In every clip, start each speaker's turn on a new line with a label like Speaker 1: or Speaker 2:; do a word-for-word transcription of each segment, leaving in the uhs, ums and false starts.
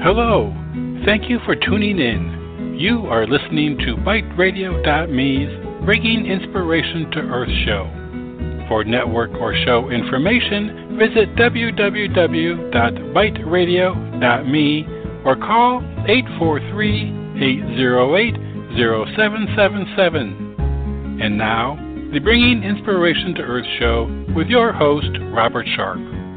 Speaker 1: Hello. Thank you for tuning in. You are listening to Byte Radio dot me's Bringing Inspiration to Earth show. For network or show information, visit w w w dot byte radio dot me or call eight four three, eight zero eight, zero seven seven seven. And now, the Bringing Inspiration to Earth show with your host, Robert Sharp.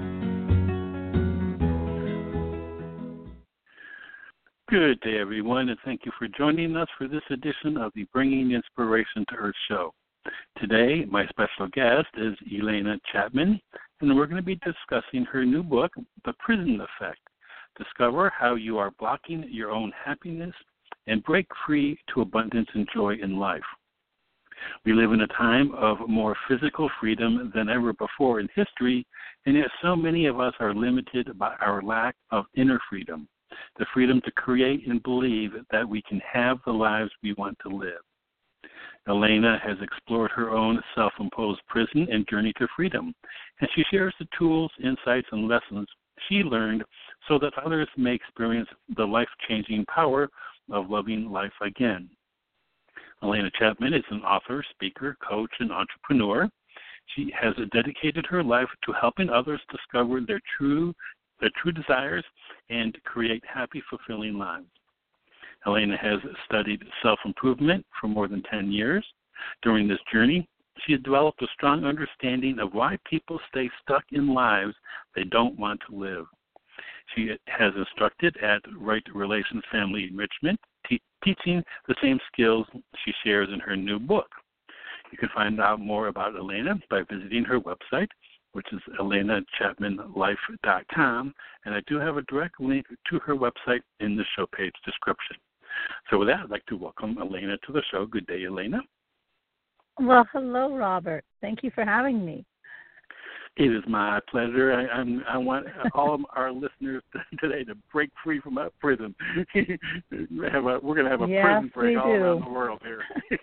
Speaker 1: Good day, everyone, and thank you for joining us for this edition of the Bringing Inspiration to Earth show. Today, my special guest is Elena Chapman, and we're going to be discussing her new book, The Prison Effect. Discover how you are blocking your own happiness and break free to abundance and joy in life. We live in a time of more physical freedom than ever before in history, and yet so many of us are limited by our lack of inner freedom, the freedom to create and believe that we can have the lives we want to live. Elena has explored her own self-imposed prison and journey to freedom, and she shares the tools, insights, and lessons she learned so that others may experience the life-changing power of loving life again. Elena Chapman is an author, speaker, coach, and entrepreneur. She has dedicated her life to helping others discover their true their true desires and create happy, fulfilling lives. Elena has studied self-improvement for more than ten years. During this journey, she has developed a strong understanding of why people stay stuck in lives they don't want to live. She has instructed at Right Relations Family Enrichment, te- teaching the same skills she shares in her new book. You can find out more about Elena by visiting her website, which is elena chapman life dot com, and I do have a direct link to her website in the show page description. So with that, I'd like to welcome Elena to the show. Good day, Elena.
Speaker 2: Well, hello, Robert. Thank you for having me.
Speaker 1: It is my pleasure. I, I'm, I want all of our listeners today to break free from that prison. we have a, we're going to have a
Speaker 2: yes,
Speaker 1: prison break all
Speaker 2: do.
Speaker 1: around the world here.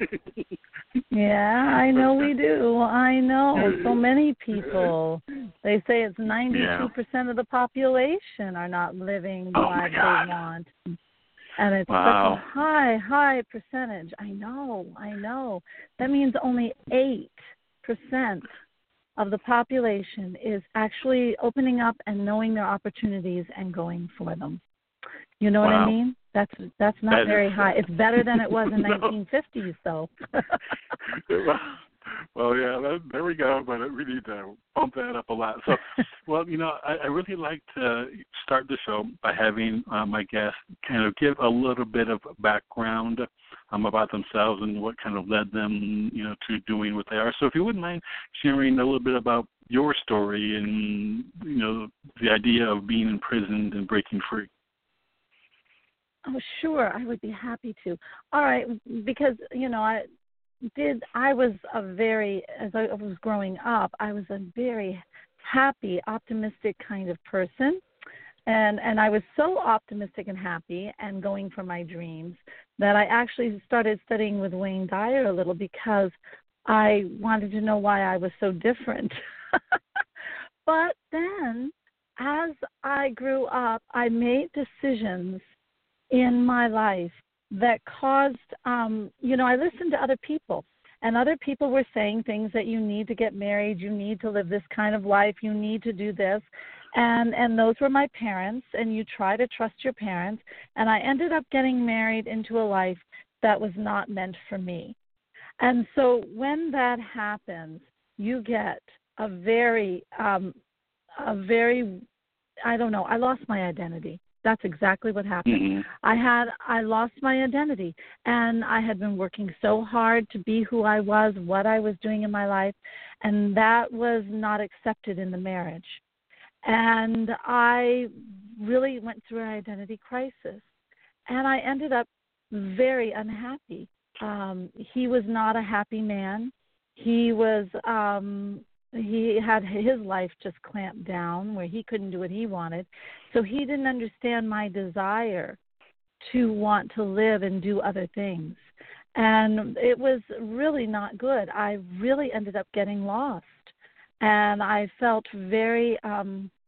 Speaker 2: yeah, I know we do. I know. So many people. They say it's ninety-two percent yeah. of the population are not living the
Speaker 1: oh
Speaker 2: lives they want. And it's
Speaker 1: wow.
Speaker 2: such a high, high percentage. I know, I know. That means only eight percent of the population is actually opening up and knowing their opportunities and going for them. You know
Speaker 1: wow.
Speaker 2: what I mean? That's that's not
Speaker 1: that
Speaker 2: very
Speaker 1: is,
Speaker 2: high. It's better than it was in
Speaker 1: no.
Speaker 2: nineteen fifties, though.
Speaker 1: Well, yeah, that, there we go, but we need to bump that up a lot. So, well, you know, I, I really like to start the show by having uh, my guests kind of give a little bit of background um, about themselves and what kind of led them, you know, to doing what they are. So if you wouldn't mind sharing a little bit about your story and, you know, the idea of being imprisoned and breaking free.
Speaker 2: Oh, sure. I would be happy to. All right, because, you know, I did, I was a very, as I was growing up, I was a very happy, optimistic kind of person. And and I was so optimistic and happy and going for my dreams that I actually started studying with Wayne Dyer a little because I wanted to know why I was so different. But then, as I grew up, I made decisions in my life that caused, um, you know, I listened to other people, and other people were saying things that you need to get married, you need to live this kind of life, you need to do this, and and those were my parents, and you try to trust your parents, and I ended up getting married into a life that was not meant for me. And so when that happens, you get a very, um, a very, I don't know, I lost my identity. That's exactly what happened.
Speaker 1: Mm-hmm.
Speaker 2: I had, I lost my identity, and I had been working so hard to be who I was, what I was doing in my life, and that was not accepted in the marriage. And I really went through an identity crisis, and I ended up very unhappy. Um, he was not a happy man. He was, um, he had his life just clamped down where he couldn't do what he wanted. So he didn't understand my desire to want to live and do other things. And it was really not good. I really ended up getting lost. And I felt very, um,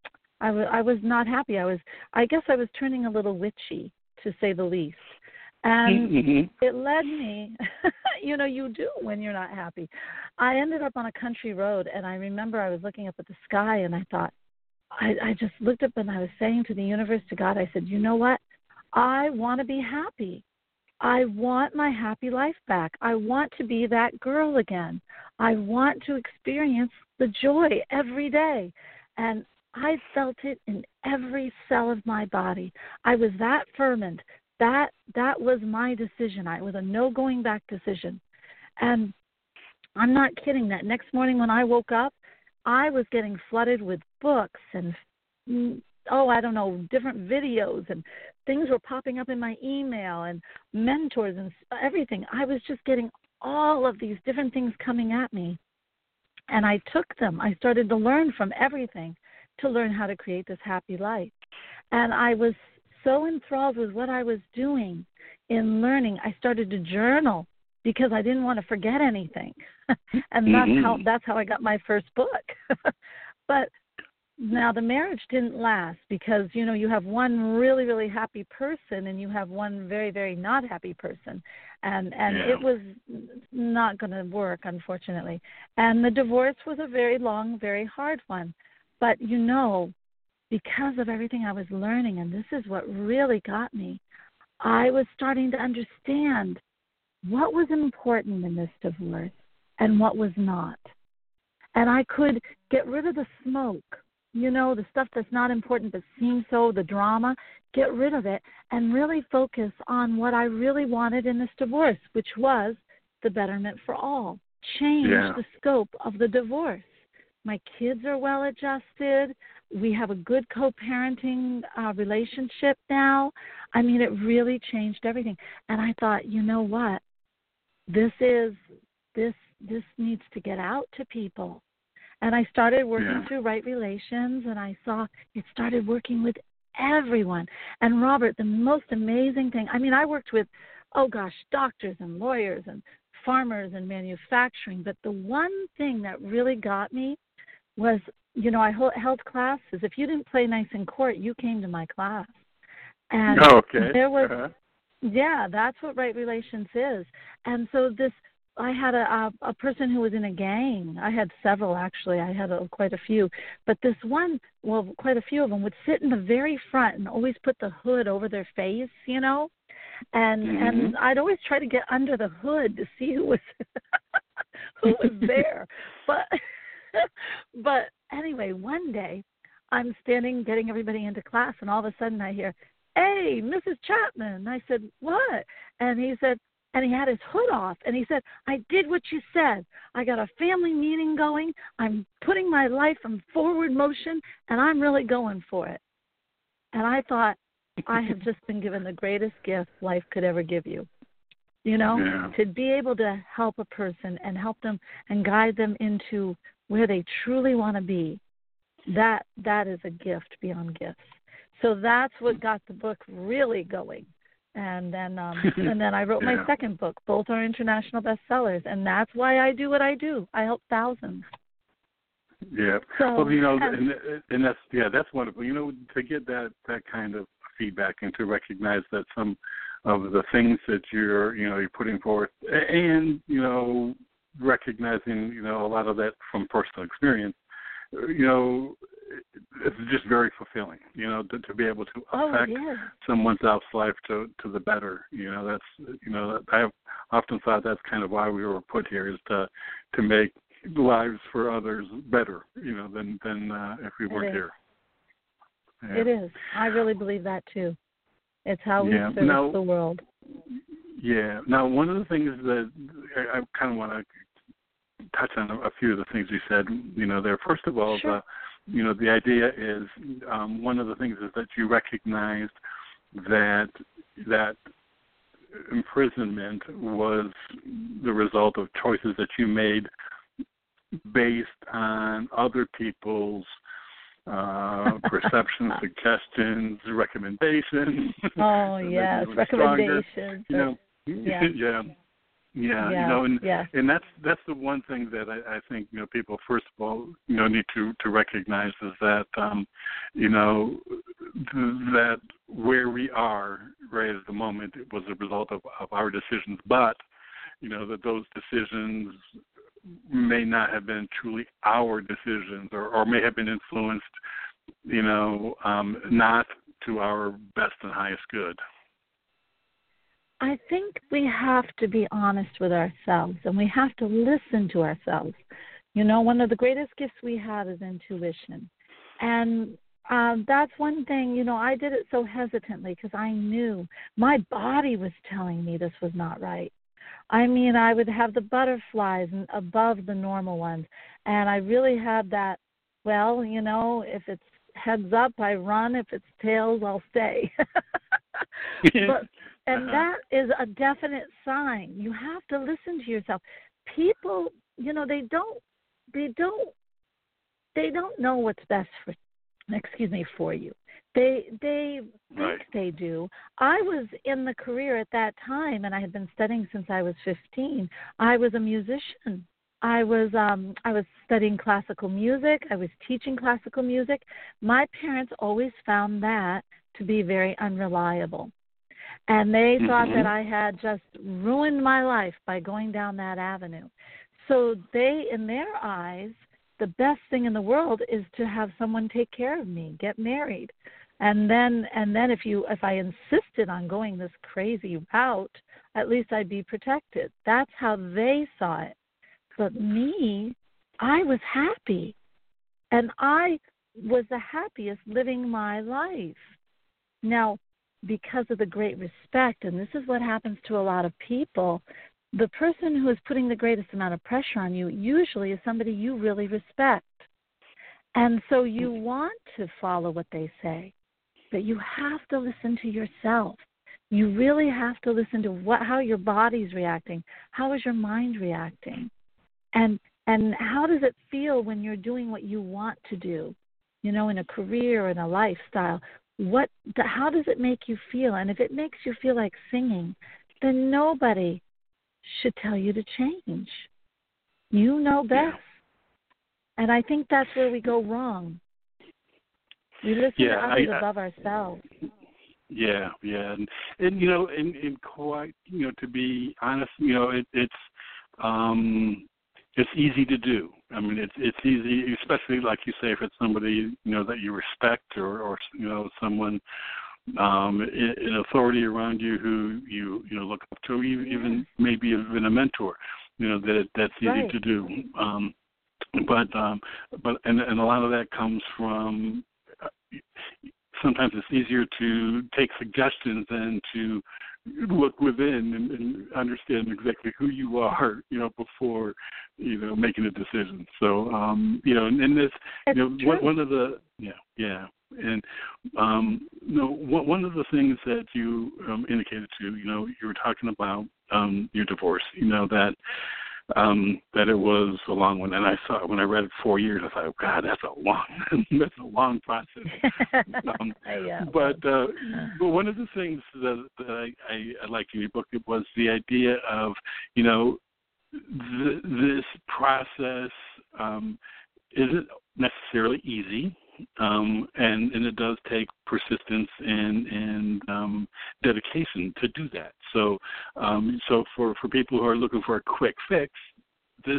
Speaker 2: I, w- I was not happy. I was, I guess I was turning a little witchy, to say the least. And
Speaker 1: mm-hmm.
Speaker 2: it led me, you know, you do when you're not happy. I ended up on a country road, and I remember I was looking up at the sky, and I thought, I, I just looked up and I was saying to the universe, to God, I said, you know what? I want to be happy. I want my happy life back. I want to be that girl again. I want to experience the joy every day. And I felt it in every cell of my body. I was that fervent. That that was my decision. I, it was a no going back decision. And I'm not kidding. That next morning when I woke up, I was getting flooded with books and, oh, I don't know, different videos, and things were popping up in my email and mentors and everything. I was just getting all of these different things coming at me. And I took them. I started to learn from everything to learn how to create this happy life. And I was so enthralled with what I was doing in learning. I started to journal because I didn't want to forget anything. And that's mm-hmm. how that's how I got my first book. But now the marriage didn't last because, you know, you have one really, really happy person and you have one very, very not happy person. And and
Speaker 1: yeah.
Speaker 2: it was not going to work, unfortunately. And the divorce was a very long, very hard one. But, you know, because of everything I was learning, and this is what really got me, I was starting to understand what was important in this divorce and what was not. And I could get rid of the smoke, you know, the stuff that's not important but seems so, the drama, get rid of it and really focus on what I really wanted in this divorce, which was the betterment for all. Change
Speaker 1: yeah.
Speaker 2: the scope of the divorce. My kids are well adjusted. We have a good co-parenting uh, relationship now. I mean, it really changed everything. And I thought, you know what? This is this this needs to get out to people. And I started working
Speaker 1: yeah.
Speaker 2: through Right Relations, and I saw it started working with everyone. And Robert, the most amazing thing, I mean, I worked with, oh gosh, doctors and lawyers and farmers and manufacturing, but the one thing that really got me was, you know, I held classes. If you didn't play nice in court, you came to my class. And
Speaker 1: okay.
Speaker 2: there was,
Speaker 1: uh-huh.
Speaker 2: yeah, that's what Right Relations is. And so this, I had a, a, a person who was in a gang. I had several, actually. I had a, quite a few. But this one, well, quite a few of them would sit in the very front and always put the hood over their face, you know. And
Speaker 1: mm-hmm.
Speaker 2: and I'd always try to get under the hood to see who was who was there. But but anyway, one day I'm standing getting everybody into class, and all of a sudden I hear, "Hey, Missus Chapman." I said, "What?" And he said, and he had his hood off, and he said, "I did what you said. I got a family meeting going. I'm putting my life in forward motion, and I'm really going for it." And I thought, I have just been given the greatest gift life could ever give you. You know,
Speaker 1: yeah.
Speaker 2: to be able to help a person and help them and guide them into where they truly want to be, that that is a gift beyond gifts. So that's what got the book really going. And then um, and then I wrote
Speaker 1: yeah.
Speaker 2: my second book. Both are international bestsellers, and that's why I do what I do. I help thousands.
Speaker 1: Yeah.
Speaker 2: So,
Speaker 1: well, you know,
Speaker 2: and,
Speaker 1: and, and that's yeah, that's wonderful. You know, to get that that kind of feedback and to recognize that some of the things that you're you know you're putting forth, and you know, recognizing you know a lot of that from personal experience, you know, it's just very fulfilling. You know, to, to be able to affect
Speaker 2: oh, yeah.
Speaker 1: someone else's life to to the better. You know, that's you know I've often thought that's kind of why we were put here, is to to make lives for others better, you know, than than uh, if we weren't here. Yeah.
Speaker 2: It is. I really believe that too. It's how we
Speaker 1: yeah.
Speaker 2: serve
Speaker 1: now,
Speaker 2: the world.
Speaker 1: Yeah. Now, one of the things that I, I kind of want to touch on a, a few of the things you said, you know, there. First of all,
Speaker 2: sure.
Speaker 1: the, you know, the idea is um, one of the things is that you recognized that that imprisonment was the result of choices that you made based on other people's uh, perceptions, suggestions, recommendations.
Speaker 2: Oh, yes, recommendations.
Speaker 1: You know,
Speaker 2: yeah.
Speaker 1: yeah. Yeah,
Speaker 2: yes,
Speaker 1: you know, and
Speaker 2: yes.
Speaker 1: and that's that's the one thing that I, I think you know people first of all you know need to to recognize is that um, you know th- that where we are right at the moment it was a result of, of our decisions, but you know that those decisions may not have been truly our decisions, or, or may have been influenced, you know, um, not to our best and highest good.
Speaker 2: I think we have to be honest with ourselves, and we have to listen to ourselves. You know, one of the greatest gifts we have is intuition. And um, that's one thing, you know, I did it so hesitantly because I knew my body was telling me this was not right. I mean, I would have the butterflies above the normal ones, and I really had that, well, you know, if it's heads up, I run. If it's tails, I'll stay. but And that is a definite sign. You have to listen to yourself. People, you know, they don't, they don't, they don't know what's best for, excuse me, for you. They, they think
Speaker 1: right.
Speaker 2: they do. I was in the career at that time, and I had been studying since I was fifteen. I was a musician. I was, um, I was studying classical music. I was teaching classical music. My parents always found that to be very unreliable. And they
Speaker 1: mm-hmm.
Speaker 2: thought that I had just ruined my life by going down that avenue. So they, in their eyes, the best thing in the world is to have someone take care of me, get married. And then and then if you if I insisted on going this crazy route, at least I'd be protected. That's how they saw it. But me, I was happy. And I was the happiest living my life. Now, because of the great respect, and this is what happens to a lot of people, the person who is putting the greatest amount of pressure on you usually is somebody you really respect. And so you want to follow what they say, but you have to listen to yourself. You really have to listen to what, how your body's reacting. How is your mind reacting? And and how does it feel when you're doing what you want to do, you know, in a career, in a lifestyle? What, how does it make you feel? And if it makes you feel like singing, then nobody should tell you to change. You know best.
Speaker 1: Yeah.
Speaker 2: And I think that's where we go wrong. We listen
Speaker 1: yeah,
Speaker 2: to others
Speaker 1: I, I,
Speaker 2: above ourselves.
Speaker 1: Yeah, yeah. And, and you know, and, and quite, you know, to be honest, you know, it, it's, um, it's easy to do. I mean, it's it's easy, especially like you say, if it's somebody you know that you respect, or, or you know someone um, in, in authority around you who you you know look up to, even,
Speaker 2: Yeah.
Speaker 1: even maybe even a mentor. You know that that's easy
Speaker 2: right.
Speaker 1: to do. Um, but um, but and and a lot of that comes from. Uh, sometimes it's easier to take suggestions than to look within and, and understand exactly who you are, you know, before, you know, making a decision. So, um, you know, and, and this,
Speaker 2: it's
Speaker 1: you know,
Speaker 2: true.
Speaker 1: one, one of the, yeah, yeah. And, um, you know, one, one of the things that you um, indicated to, you know, you were talking about um, your divorce, you know, that, Um, that it was a long one, and I saw when I read it four years, I thought, oh, God, that's a long, that's a long process. Um,
Speaker 2: yeah,
Speaker 1: but uh, but one of the things that, that I, I, I liked in your book was the idea of, you know, th- this process um, isn't necessarily easy. Um, and, and it does take persistence and, and um, dedication to do that. So, um, so for, for people who are looking for a quick fix, this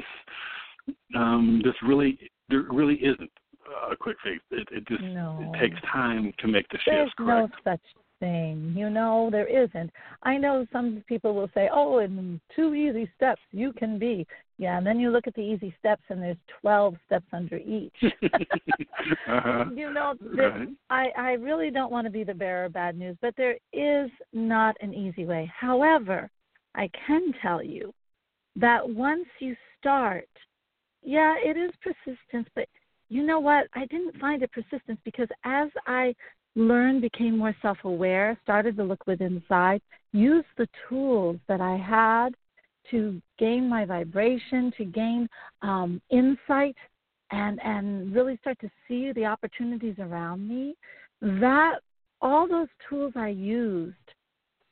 Speaker 1: um, this really there really isn't a quick fix. It, it just
Speaker 2: no.
Speaker 1: it takes time to make the
Speaker 2: There's
Speaker 1: shifts. Correct?
Speaker 2: no such thing. You know, there isn't. I know some people will say, oh, in two easy steps you can be. Yeah, and then you look at the easy steps and there's twelve steps under each.
Speaker 1: uh-huh.
Speaker 2: You know,
Speaker 1: right.
Speaker 2: I, I really don't want to be the bearer of bad news, but there is not an easy way. However, I can tell you that once you start, yeah, it is persistence, but you know what? I didn't find it persistence because as I learned, became more self-aware, started to look within inside, used the tools that I had to gain my vibration, to gain um, insight, and, and really start to see the opportunities around me, that all those tools I used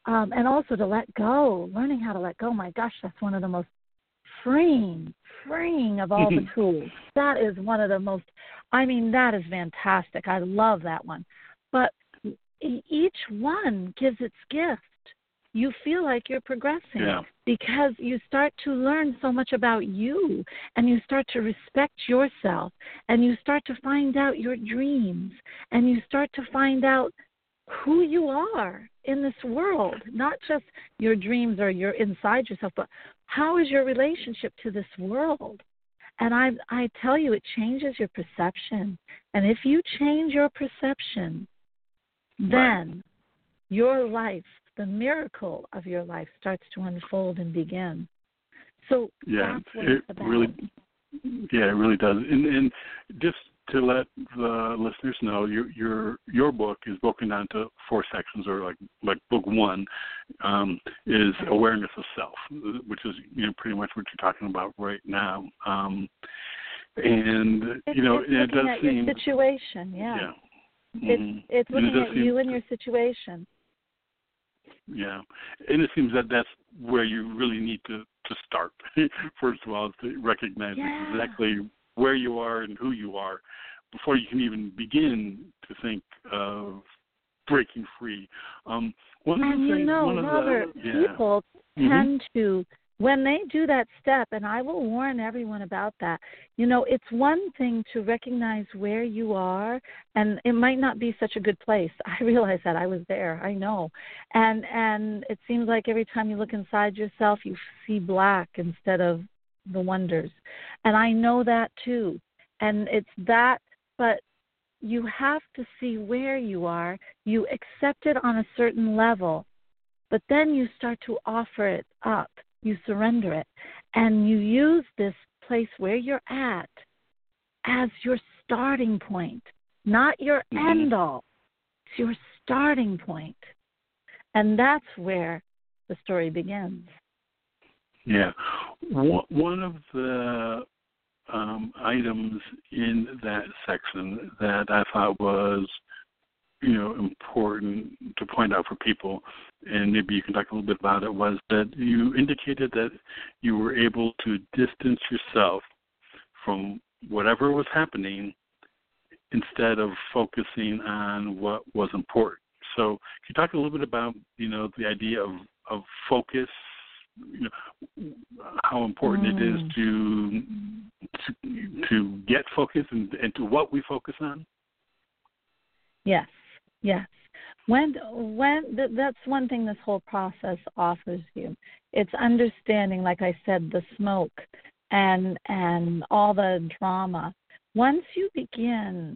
Speaker 2: um, and also to let go, learning how to let go. My gosh, that's one of the most freeing, freeing of all the tools. That is one of the most, I mean, that is fantastic. I love that one. But each one gives its gift. You feel like you're progressing
Speaker 1: yeah.
Speaker 2: because you start to learn so much about you, and you start to respect yourself, and you start to find out your dreams, and you start to find out who you are in this world, not just your dreams or your inside yourself, but how is your relationship to this world? And I I tell you, it changes your perception. And if you change your perception, then
Speaker 1: right.
Speaker 2: your life, the miracle of your life, starts to unfold and begin. So
Speaker 1: yeah,
Speaker 2: that's what
Speaker 1: it
Speaker 2: it's about.
Speaker 1: really, yeah, it really does. And, and just to let the listeners know, your your your book is broken down into four sections, or like like book one um, is awareness of self, which is you know pretty much what you're talking about right now. Um, and
Speaker 2: it's,
Speaker 1: you know,
Speaker 2: it's
Speaker 1: and it
Speaker 2: looking
Speaker 1: does
Speaker 2: at
Speaker 1: seem
Speaker 2: your situation, yeah.
Speaker 1: yeah.
Speaker 2: It's
Speaker 1: Mm-hmm.
Speaker 2: it's
Speaker 1: And
Speaker 2: looking
Speaker 1: it does
Speaker 2: at
Speaker 1: seem,
Speaker 2: you and your situation.
Speaker 1: Yeah, and it seems that that's where you really need to, to start. First of all, is to recognize
Speaker 2: Yeah.
Speaker 1: exactly where you are and who you are before you can even begin to think of breaking free. Um, one of
Speaker 2: And
Speaker 1: the
Speaker 2: you
Speaker 1: things,
Speaker 2: know,
Speaker 1: one of
Speaker 2: Robert,
Speaker 1: the yeah.
Speaker 2: people
Speaker 1: mm-hmm.
Speaker 2: tend to, when they do that step, and I will warn everyone about that, you know, it's one thing to recognize where you are, and it might not be such a good place. I realize that. I was there. I know. And and it seems like every time you look inside yourself, you see black instead of the wonders. And I know that too. And it's that, but you have to see where you are. You accept it on a certain level, but then you start to offer it up. You surrender it, and you use this place where you're at as your starting point, not your
Speaker 1: mm-hmm.
Speaker 2: end all. It's your starting point. And that's where the story begins.
Speaker 1: Yeah. One of the um, items in that section that I thought was, you know, important to point out for people, and maybe you can talk a little bit about it, was that you indicated that you were able to distance yourself from whatever was happening instead of focusing on what was important. So can you talk a little bit about, you know, the idea of, of focus, you know, how important
Speaker 2: mm.
Speaker 1: it is to, to to get focused and, and to what we focus on?
Speaker 2: Yes, yes. When when th- that's one thing this whole process offers you. It's understanding, like I said, the smoke and and all the drama. Once you begin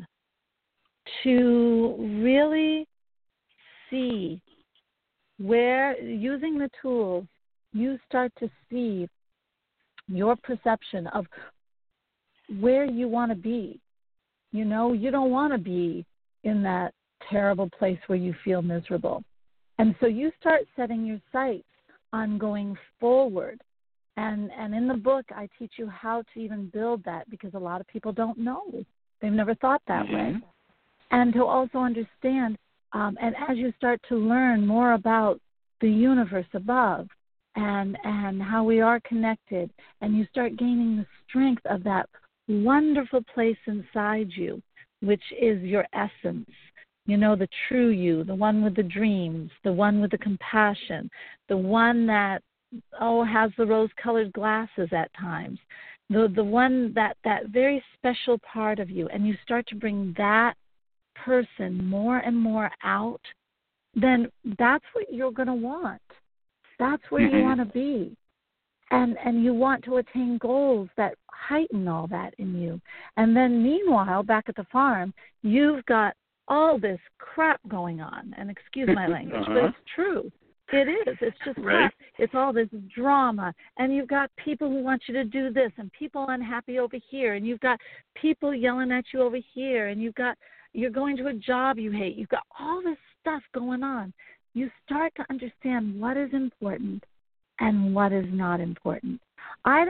Speaker 2: to really see where, using the tools, you start to see your perception of where you want to be. You know, you don't want to be in that terrible place where you feel miserable. And so you start setting your sights on going forward. And and in the book, I teach you how to even build that, because a lot of people don't know. They've never thought that
Speaker 1: mm-hmm.
Speaker 2: way. And to also understand, um, and as you start to learn more about the universe above and and how we are connected, and you start gaining the strength of that wonderful place inside you, which is your essence, you know, the true you, the one with the dreams, the one with the compassion, the one that, oh, has the rose-colored glasses at times, the the one that, that very special part of you, and you start to bring that person more and more out, then that's what you're going to want. That's where
Speaker 1: mm-hmm.
Speaker 2: you want to be. And and you want to attain goals that heighten all that in you. And then meanwhile, back at the farm, you've got all this crap going on. And excuse my language,
Speaker 1: uh-huh.
Speaker 2: but it's true. It is. It's just
Speaker 1: right.
Speaker 2: crap. It's all this drama. And you've got people who want you to do this, and people unhappy over here. And you've got people yelling at you over here. And you've got, you're going to a job you hate. You've got all this stuff going on. You start to understand what is important and what is not important. I don't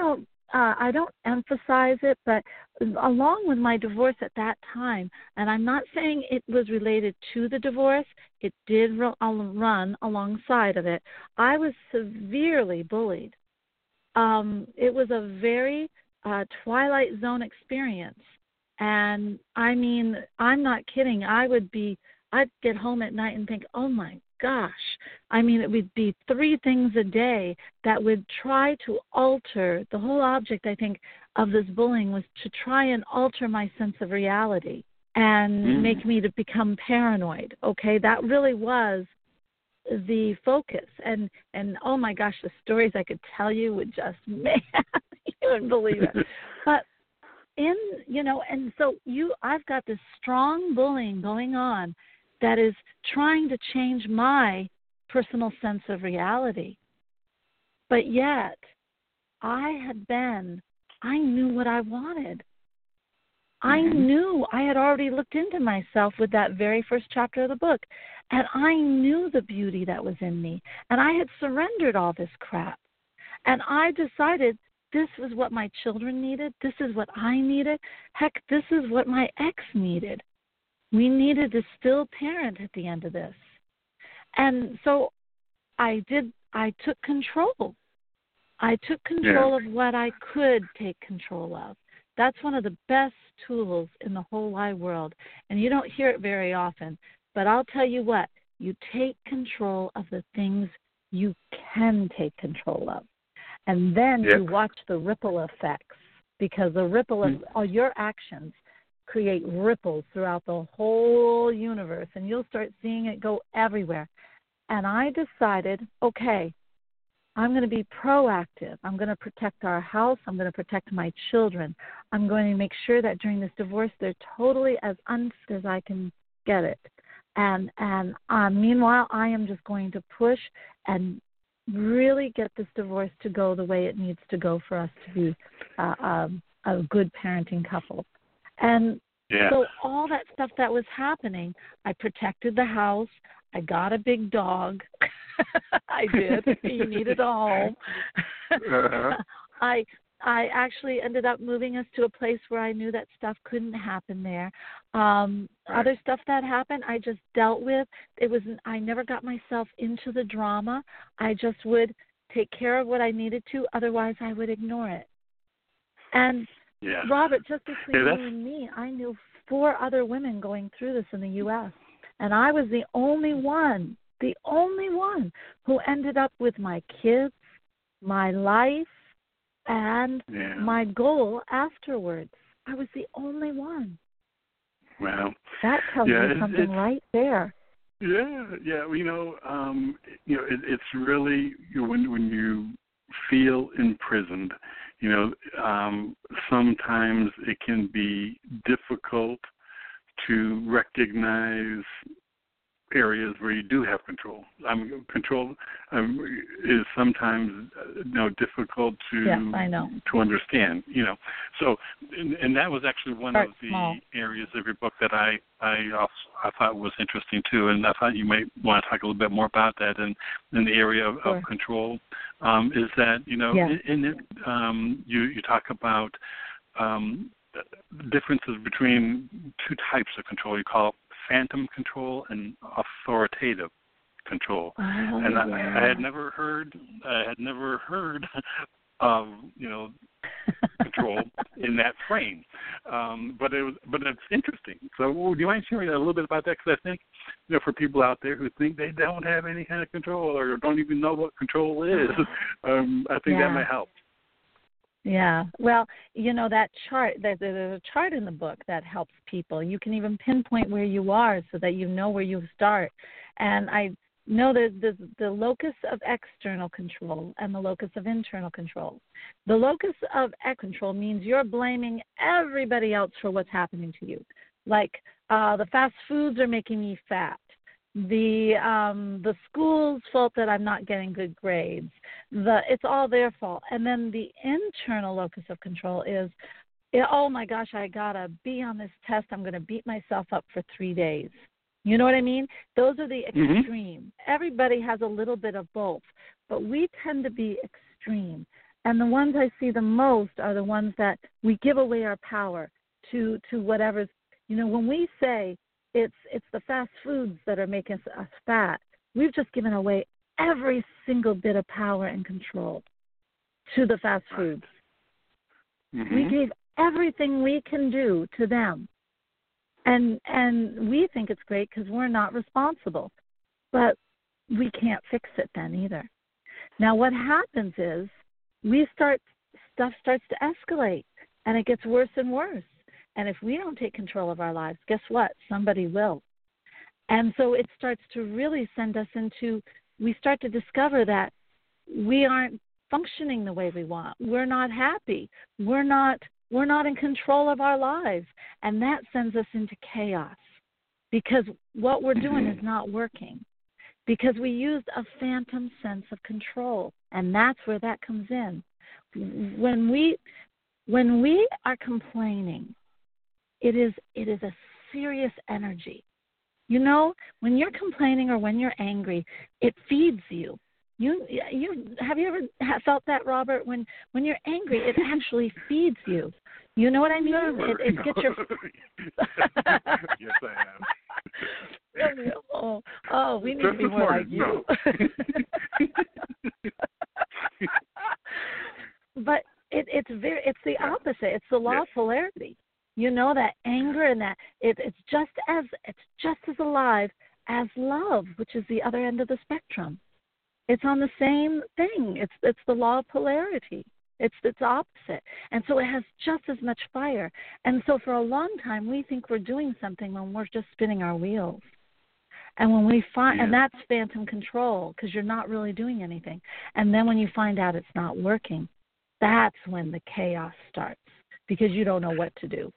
Speaker 2: uh, I don't emphasize it, but along with my divorce at that time, and I'm not saying it was related to the divorce, it did run alongside of it. I was severely bullied. Um, it was a very uh, Twilight Zone experience. And I mean, I'm not kidding. I would be, I'd get home at night and think, oh my gosh. I mean, it would be three things a day that would try to alter, the whole object, I think, of this bullying was to try and alter my sense of reality and mm. make me to become paranoid. Okay, that really was the focus. And, and oh my gosh, the stories I could tell you would just, man, you wouldn't believe it. But in, you know, and so you, I've got this strong bullying going on that is trying to change my personal sense of reality. But yet, I had been, I knew what I wanted. I mm-hmm. knew, I had already looked into myself with that very first chapter of the book, and I knew the beauty that was in me, and I had surrendered all this crap. And I decided this was what my children needed. This is what I needed. Heck, this is what my ex needed. We needed to still parent at the end of this. And so I did, I took control. I took control yeah. of what I could take control of. That's one of the best tools in the whole wide world. And you don't hear it very often. But I'll tell you what, you take control of the things you can take control of. And then yep. you watch the ripple effects, because the ripple of all your actions create ripples throughout the whole universe, and you'll start seeing it go everywhere. And I decided, okay, I'm going to be proactive. I'm going to protect our house. I'm going to protect my children. I'm going to make sure that during this divorce they're totally as unfit as I can get it. And and um, meanwhile, I am just going to push and really get this divorce to go the way it needs to go for us to be uh, um, a good parenting couple. And yeah. so all that stuff that was happening, I protected the house. I got a big dog. I did. He needed a home. Uh-huh. I I actually ended up moving us to a place where I knew that stuff couldn't happen there. Um, right. Other stuff that happened, I just dealt with. It was I never got myself into the drama. I just would take care of what I needed to. Otherwise, I would ignore it. And yeah. Robert, just between yeah, you and me, I knew four other women going through this in the U S, and I was the only one, the only one who ended up with my kids, my life, and yeah. my goal afterwards. I was the only one.
Speaker 1: Wow.
Speaker 2: That tells
Speaker 1: yeah,
Speaker 2: you
Speaker 1: it,
Speaker 2: something right there.
Speaker 1: Yeah, yeah. You know, um, you know, it, it's really you know, when when you feel imprisoned. You know, um, sometimes it can be difficult to recognize areas where you do have control. I mean, control um, is sometimes uh, you know difficult to
Speaker 2: yes, I know.
Speaker 1: to understand. You know, so and, and that was actually one
Speaker 2: Start
Speaker 1: of the
Speaker 2: small.
Speaker 1: areas of your book that I I also, I thought was interesting too, and I thought you might want to talk a little bit more about that. And in the area of,
Speaker 2: sure.
Speaker 1: of control, um, is that you know
Speaker 2: yeah.
Speaker 1: in, in it um, you you talk about um, differences between two types of control. You call it phantom control and authoritative control.
Speaker 2: Oh,
Speaker 1: and
Speaker 2: yeah.
Speaker 1: I, I had never heard, I had never heard of, you know, control in that frame. Um, but it was, but it's interesting. So would you mind sharing a little bit about that? Because I think, you know, for people out there who think they don't have any kind of control or don't even know what control is, um, I think
Speaker 2: yeah.
Speaker 1: that might help.
Speaker 2: Yeah. Well, you know, that chart, there's a chart in the book that helps people. You can even pinpoint where you are so that you know where you start. And I know that the, the locus of external control and the locus of internal control. The locus of external control means you're blaming everybody else for what's happening to you. Like uh, the fast foods are making me fat. The um, the school's fault that I'm not getting good grades. The it's all their fault. And then the internal locus of control is, oh my gosh, I gotta be on this test. I'm gonna beat myself up for three days. You know what I mean? Those are the extreme. Mm-hmm. Everybody has a little bit of both, but we tend to be extreme. And the ones I see the most are the ones that we give away our power to to whatever's, you know, when we say it's it's the fast foods that are making us, us fat, we've just given away every single bit of power and control to the fast foods. Mm-hmm. We gave everything we can do to them. And and we think it's great because we're not responsible. But we can't fix it then either. Now what happens is we start, stuff starts to escalate, and it gets worse and worse. And if we don't take control of our lives, guess what? Somebody will. And so it starts to really send us into, we start to discover that we aren't functioning the way we want. We're not happy. We're not, we're not in control of our lives. And that sends us into chaos because what we're doing is not working. Because we used a phantom sense of control, and that's where that comes in. When we when we are complaining, it is it is a serious energy. You know, when you're complaining or when you're angry, it feeds you. You you have you ever felt that, Robert? When when you're angry, it actually feeds you. You know what I mean?
Speaker 1: Never,
Speaker 2: it it
Speaker 1: no.
Speaker 2: gets your.
Speaker 1: Yes, I have.
Speaker 2: Really? Oh, oh, we need
Speaker 1: Just
Speaker 2: to be more like you.
Speaker 1: No.
Speaker 2: But it, it's very, it's the opposite. It's the law
Speaker 1: yes.
Speaker 2: of polarity. You know that anger and that it, it's just as it's just as alive as love, which is the other end of the spectrum. It's on the same thing. It's it's the law of polarity. It's it's opposite. And so it has just as much fire. And so for a long time, we think we're doing something when we're just spinning our wheels. And when we find, yeah. and that's phantom control because you're not really doing anything. And then when you find out it's not working, that's when the chaos starts because you don't know what to do.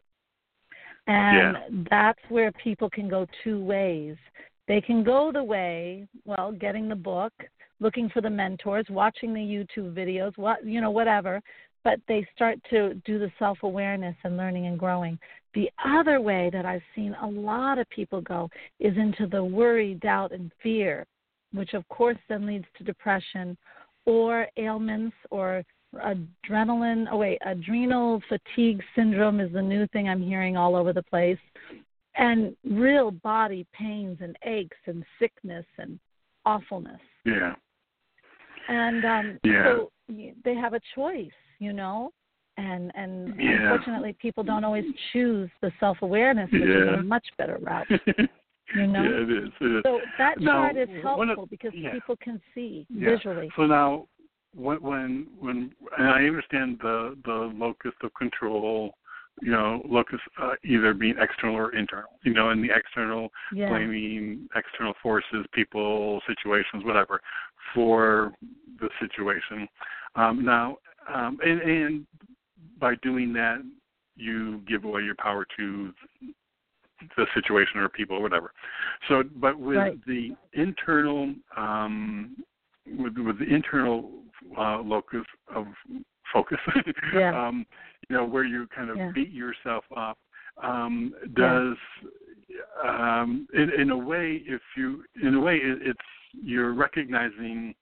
Speaker 2: And yeah. that's where people can go two ways. They can go the way, well, getting the book, looking for the mentors, watching the YouTube videos, what you know, whatever, but they start to do the self-awareness and learning and growing. The other way that I've seen a lot of people go is into the worry, doubt, and fear, which of course then leads to depression or ailments or adrenaline, oh wait, adrenal fatigue syndrome is the new thing I'm hearing all over the place, and real body pains and aches and sickness and awfulness.
Speaker 1: Yeah.
Speaker 2: And um,
Speaker 1: yeah.
Speaker 2: so they have a choice, you know, and and
Speaker 1: yeah.
Speaker 2: unfortunately people don't always choose the self-awareness, which
Speaker 1: yeah.
Speaker 2: is a much better route, you know.
Speaker 1: Yeah, it is. It is.
Speaker 2: So that
Speaker 1: now,
Speaker 2: chart is helpful
Speaker 1: of,
Speaker 2: because
Speaker 1: yeah.
Speaker 2: people can see
Speaker 1: yeah.
Speaker 2: visually.
Speaker 1: So now, when when, when and I understand the, the locus of control, you know, locus uh, either being external or internal, you know, and the external
Speaker 2: yeah.
Speaker 1: blaming external forces, people, situations, whatever, for the situation. Um, now, um, and, and by doing that, you give away your power to the situation or people or whatever. So, but with
Speaker 2: right.
Speaker 1: the internal, um, with, with the internal uh, locus of focus,
Speaker 2: yeah.
Speaker 1: um, you know, where you kind of
Speaker 2: yeah.
Speaker 1: beat yourself up, um, does, yeah. um, in, in a way, if you, in a way, it, it's, you're recognizing,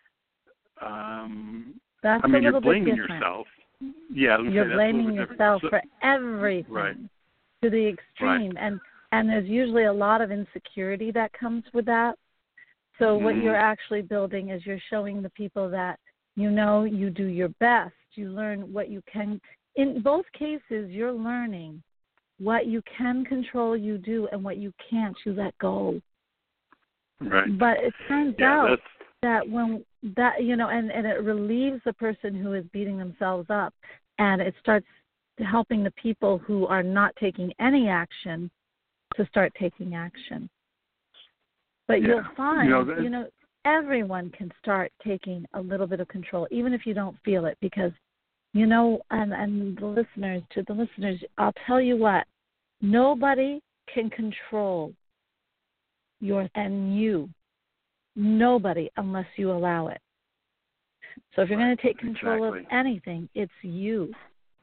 Speaker 1: um,
Speaker 2: That's
Speaker 1: I mean,
Speaker 2: a
Speaker 1: you're
Speaker 2: little
Speaker 1: blaming
Speaker 2: bit different.
Speaker 1: yourself. Yeah,
Speaker 2: you're
Speaker 1: say,
Speaker 2: blaming yourself
Speaker 1: so,
Speaker 2: for everything
Speaker 1: right.
Speaker 2: to the extreme,
Speaker 1: right.
Speaker 2: and and there's usually a lot of insecurity that comes with that. So
Speaker 1: mm-hmm.
Speaker 2: what you're actually building is you're showing the people that you know you do your best. You learn what you can. In both cases, you're learning what you can control, you do, and what you can't, you let go.
Speaker 1: Right.
Speaker 2: But it turns
Speaker 1: yeah,
Speaker 2: out
Speaker 1: that's...
Speaker 2: that when that you know, and, and it relieves the person who is beating themselves up, and it starts helping the people who are not taking any action to start taking action. But
Speaker 1: yeah.
Speaker 2: you'll find,
Speaker 1: you know, that...
Speaker 2: you know, everyone can start taking a little bit of control, even if you don't feel it, because, you know, and, and the listeners, to the listeners, I'll tell you what, nobody can control your and you. Nobody, unless you allow it. So if you're
Speaker 1: right.
Speaker 2: going to take control
Speaker 1: exactly.
Speaker 2: of anything, it's you.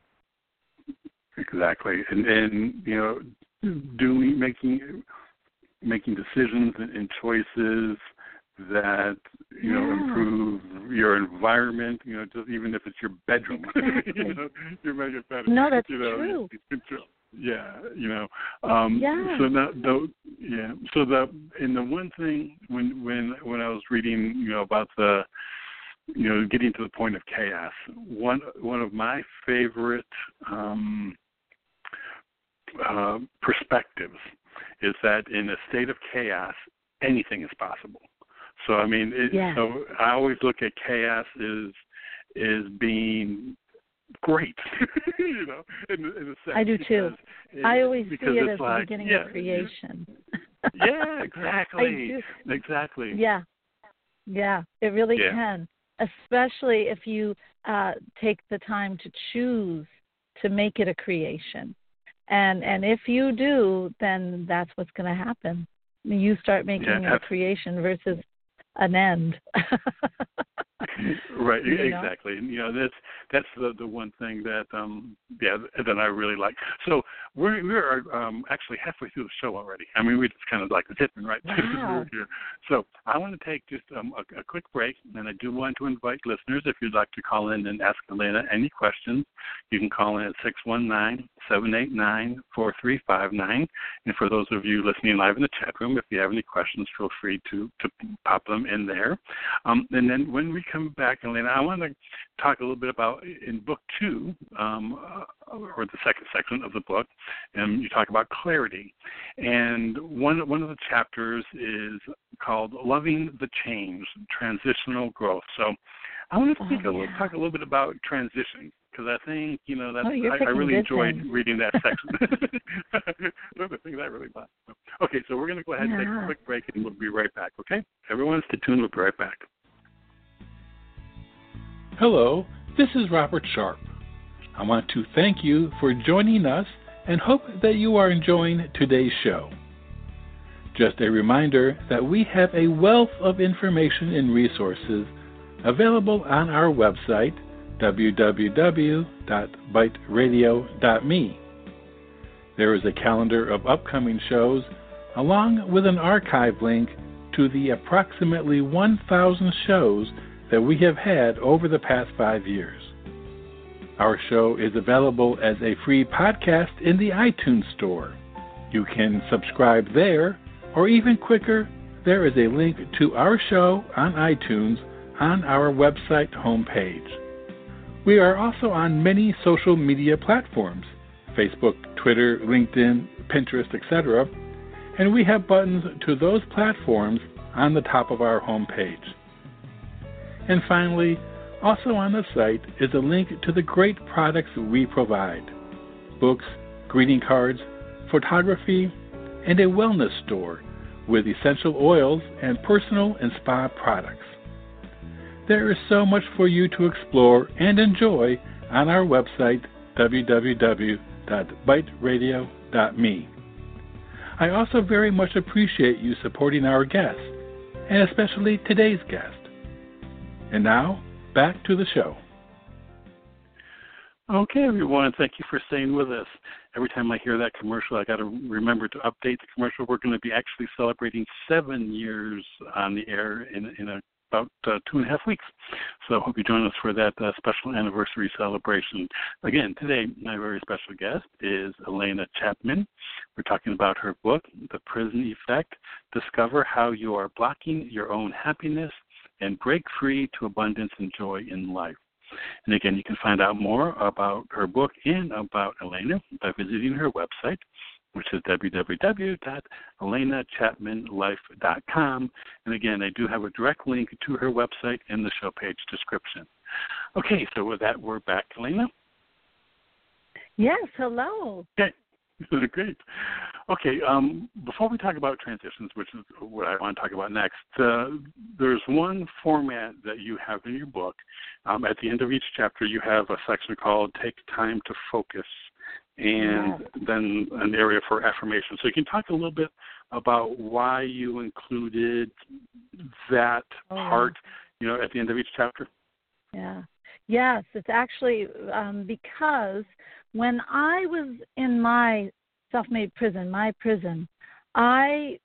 Speaker 1: Exactly, and and you know, doing making making decisions and, and choices that, you know,
Speaker 2: yeah.
Speaker 1: improve your environment, you know, just even if it's your bedroom,
Speaker 2: Exactly.
Speaker 1: you know, you make it better.
Speaker 2: No, that's
Speaker 1: you know,
Speaker 2: true.
Speaker 1: control. Yeah, you know. Um,
Speaker 2: Yeah.
Speaker 1: so that, the, yeah. So the and the one thing when when when I was reading, you know, about the, you know, getting to the point of chaos, one one of my favorite um, uh, perspectives is that in a state of chaos, anything is possible. So I mean, it,
Speaker 2: Yeah.
Speaker 1: so I always look at chaos as is being great, you know, in, in a sense.
Speaker 2: I do too.
Speaker 1: It,
Speaker 2: I always see it as
Speaker 1: like,
Speaker 2: the beginning
Speaker 1: yeah,
Speaker 2: of creation.
Speaker 1: Yeah, exactly.
Speaker 2: I do.
Speaker 1: Exactly.
Speaker 2: Yeah. Yeah, it really
Speaker 1: yeah.
Speaker 2: can, especially if you uh, take the time to choose to make it a creation. And and if you do, then that's what's going to happen. You start making
Speaker 1: Yeah,
Speaker 2: it a creation versus an end.
Speaker 1: Right,
Speaker 2: you
Speaker 1: exactly.
Speaker 2: know?
Speaker 1: And you know, that's that's the the one thing that um yeah that I really like. So we're we're um actually halfway through the show already. I mean, we just kind of like zipping right
Speaker 2: Wow.
Speaker 1: through here. So I want to take just um, a, a quick break, and I do want to invite listeners, if you'd like to call in and ask Elena any questions, you can call in at six one nine, seven eight nine, four three five nine. And for those of you listening live in the chat room, if you have any questions, feel free to to pop them in there. Um, and then when we come back, Elena, I want to talk a little bit about in book two, um, uh, or the second section of the book, and you talk about clarity. And one one of the chapters is called "Loving the Change: Transitional Growth." So I want to
Speaker 2: Oh,
Speaker 1: speak a little,
Speaker 2: yeah.
Speaker 1: talk a little bit about transition, because I think, you know, that's,
Speaker 2: Oh, you're
Speaker 1: I, I really enjoyed
Speaker 2: things.
Speaker 1: reading that section. One of the things I really like. Okay, so we're going to go ahead
Speaker 2: yeah.
Speaker 1: and take a quick break, and we'll be right back, okay? Everyone stay tuned. We'll be right back.
Speaker 3: Hello, this is Robert Sharp. I want to thank you for joining us and hope that you are enjoying today's show. Just a reminder that we have a wealth of information and resources available on our website, w w w dot byte radio dot me. There is a calendar of upcoming shows along with an archive link to the approximately one thousand shows that we have had over the past five years. Our show is available as a free podcast in the iTunes Store. You can subscribe there, or even quicker, there is a link to our show on iTunes on our website homepage. We are also on many social media platforms, Facebook, Twitter, LinkedIn, Pinterest, et cetera, and we have buttons to those platforms on the top of our homepage. And finally, also on the site is a link to the great products we provide: books, greeting cards, photography, and a wellness store with essential oils and personal and spa products. There is so much for you to explore and enjoy on our website, w w w dot byte radio dot me. I also very much appreciate you supporting our guests, and especially today's guest. And now, back to the show.
Speaker 1: Okay, everyone, thank you for staying with us. Every time I hear that commercial, I got to remember to update the commercial. We're going to be actually celebrating seven years on the air in, in a, about uh, two and a half weeks. So I hope you join us for that uh, special anniversary celebration. Again, today, my very special guest is Elena Chapman. We're talking about her book, The Prison Effect: Discover How You Are Blocking Your Own Happiness and Break Free to Abundance and Joy in Life. And again, you can find out more about her book and about Elena by visiting her website, which is w w w dot elena chapman life dot com. And again, I do have a direct link to her website in the show page description. Okay, so with that, we're back, Elena.
Speaker 2: Yes, hello.
Speaker 1: Okay. Great. Okay, um, before we talk about transitions, which is what I want to talk about next, uh, there's one format that you have in your book. Um, at the end of each chapter, you have a section called Take Time to Focus, and
Speaker 2: yes.
Speaker 1: then an area for affirmation. So you can talk a little bit about why you included that
Speaker 2: oh,
Speaker 1: part, you know, at the end of each chapter.
Speaker 2: Yeah. Yes, it's actually um, because when I was in my self-made prison, my prison, I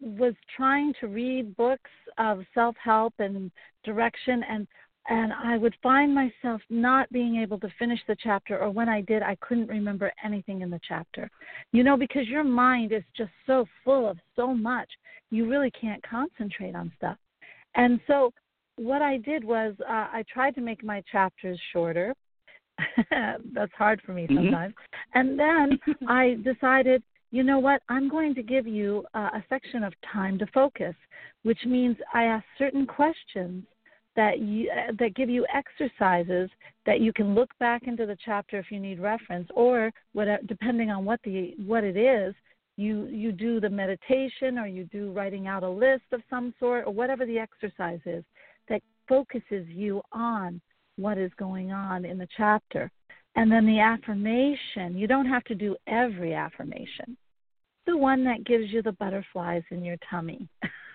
Speaker 2: was trying to read books of self-help and direction, and and I would find myself not being able to finish the chapter, or when I did, I couldn't remember anything in the chapter. You know, because your mind is just so full of so much, you really can't concentrate on stuff. And so what I did was uh, I tried to make my chapters shorter. That's hard for me sometimes. Mm-hmm. And then I decided, you know what, I'm going to give you uh, a section of time to focus, which means I ask certain questions that you, uh, that give you exercises that you can look back into the chapter if you need reference, or whatever, depending on what the what it is, you you do the meditation, or you do writing out a list of some sort, or whatever the exercise is that focuses you on what is going on in the chapter. And then the affirmation, you don't have to do every affirmation. The one that gives you the butterflies in your tummy.